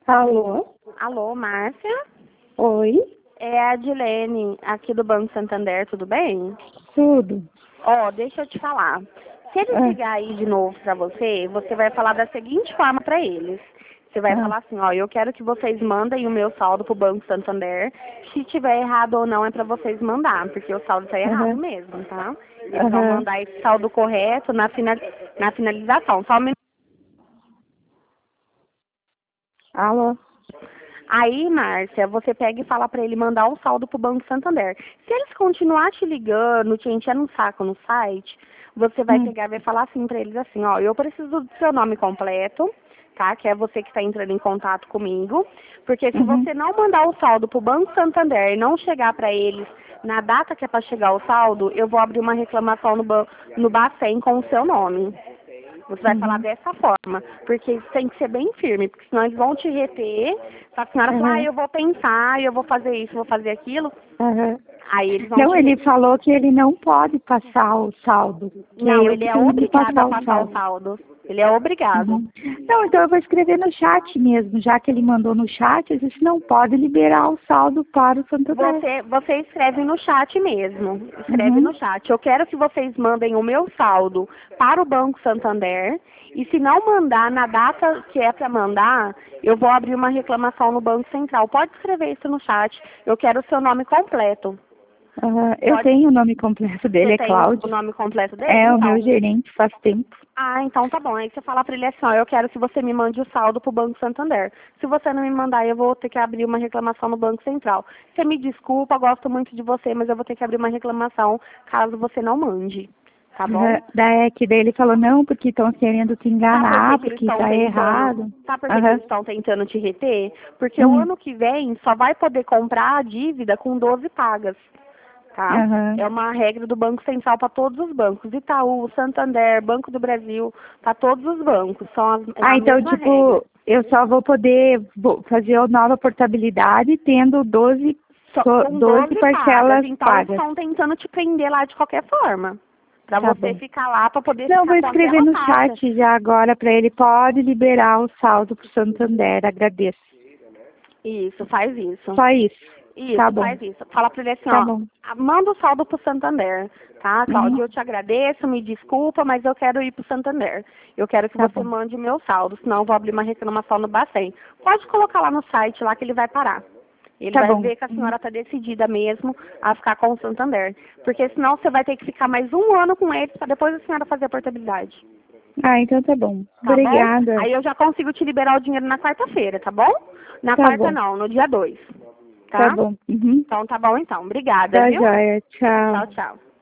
Alô? Alô, Márcia? Oi? É a Dilene, aqui do Banco Santander, tudo bem? Tudo? Ó, deixa eu te falar. Se ele Ah, ligar aí de novo pra você, você vai falar da seguinte forma pra eles. Você vai ah, falar assim, ó, eu quero que vocês mandem o meu saldo pro Banco Santander. Se tiver errado ou não, é pra vocês mandar, porque o saldo tá errado aham, mesmo, tá? Eles vão aham. mandar esse saldo correto na finalização. Só um minuto. Alô? Aí, Márcia, você pega e fala pra ele mandar o saldo pro Banco Santander. Se eles continuar te ligando, te enchendo um saco no site, você vai Hum, pegar e vai falar assim pra eles assim, ó, eu preciso do seu nome completo, tá? Que é você que está entrando em contato comigo. Porque se uhum, você não mandar o saldo pro Banco Santander e não chegar pra eles na data que é pra chegar o saldo, eu vou abrir uma reclamação no Bacen com o seu nome. Você vai falar uhum, dessa forma, porque isso tem que ser bem firme, porque senão eles vão te reter. Se a senhora falar, aham, eu vou pensar, eu vou fazer isso, vou fazer aquilo, aham. aí eles vão Não, te ele reter. falou que ele não pode passar o saldo, que é Não, eu ele que é tenho que obrigado a passar o passar o saldo. saldo. Ele é obrigado. Uhum. Não, então eu vou escrever no chat mesmo, já que ele mandou no chat, a gente não pode liberar o saldo para o Santander. Você escreve no chat mesmo. Escreve no Uhum, chat. Eu quero que vocês mandem o meu saldo para o Banco Santander. E se não mandar na data que é para mandar, eu vou abrir uma reclamação no Banco Central. Pode escrever isso no chat. Eu quero o seu nome completo. aham. Eu Pode. tenho o nome completo Você dele, é tem o Cláudio. nome completo dele? É o meu Então. gerente faz tempo. Ah, então tá bom. Aí você fala pra ele assim, ó, eu quero que você me mande o saldo pro Banco Santander. Se você não me mandar, eu vou ter que abrir uma reclamação no Banco Central. Você me desculpa, gosto muito de você, mas eu vou ter que abrir uma reclamação caso você não mande. Tá bom? Daí que daí ele falou, não, porque estão querendo te Sabe por que enganar, que eles porque estão tá tentando? errado. Sabe por que que Aham. eles estão tentando te reter? Porque o Uhum. ano que vem só vai poder comprar a dívida com 12 pagas. Tá? Aham. É uma regra do Banco Central para todos os bancos. Itaú, Santander, Banco do Brasil, para todos os bancos. É Ah, a então, mesma regra. tipo, eu só vou poder fazer a nova portabilidade tendo Só, com 12 12 pagas. parcelas Então eles pagas. estão tentando te prender lá de qualquer forma. Para Tá você bom. ficar lá, para poder Não, vou ficar com escrever aquela no taxa. chat já agora para ele. Pode liberar o saldo pro Santander. Agradeço. Isso, faz isso. Só isso. Tá Isso, bom. faz isso. Fala para ele assim, Tá ó, bom. manda o saldo pro Santander, tá, Uhum. Cláudia? Eu te agradeço, me desculpa, mas eu quero ir pro Santander. Eu quero que Tá você bom. mande o meu saldo, senão eu vou abrir uma reclamação no Bacen. Pode colocar lá no site, lá que ele vai parar. Ele Tá vai bom. ver que a Uhum. senhora está decidida mesmo a ficar com o Santander. Porque senão você vai ter que ficar mais um ano com eles para depois a senhora fazer a portabilidade. Ah, então tá bom. Tá bom? Obrigada. Aí eu já consigo te liberar o dinheiro na quarta-feira, tá bom? Na Tá quarta bom. não, no dia 2, Tá tá? bom. Uhum. Então tá bom então. Obrigada, Tá viu? joia. Tchau, Tchau. tchau.